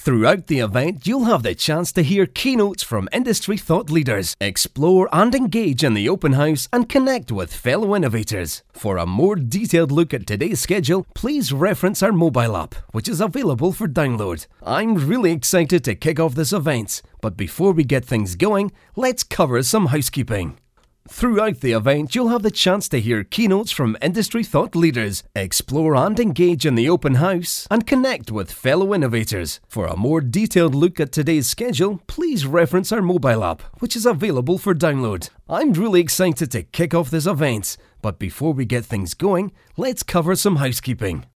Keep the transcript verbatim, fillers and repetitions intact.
Throughout the event, you'll have the chance to hear keynotes from industry thought leaders, explore and engage in the open house, and connect with fellow innovators. For a more detailed look at today's schedule, please reference our mobile app, which is available for download. I'm really excited to kick off this event, but before we get things going, let's cover some housekeeping. Throughout the event, you'll have the chance to hear keynotes from industry thought leaders, explore and engage in the open house, and connect with fellow innovators. For a more detailed look at today's schedule, please reference our mobile app, which is available for download. I'm really excited to kick off this event, but before we get things going, let's cover some housekeeping.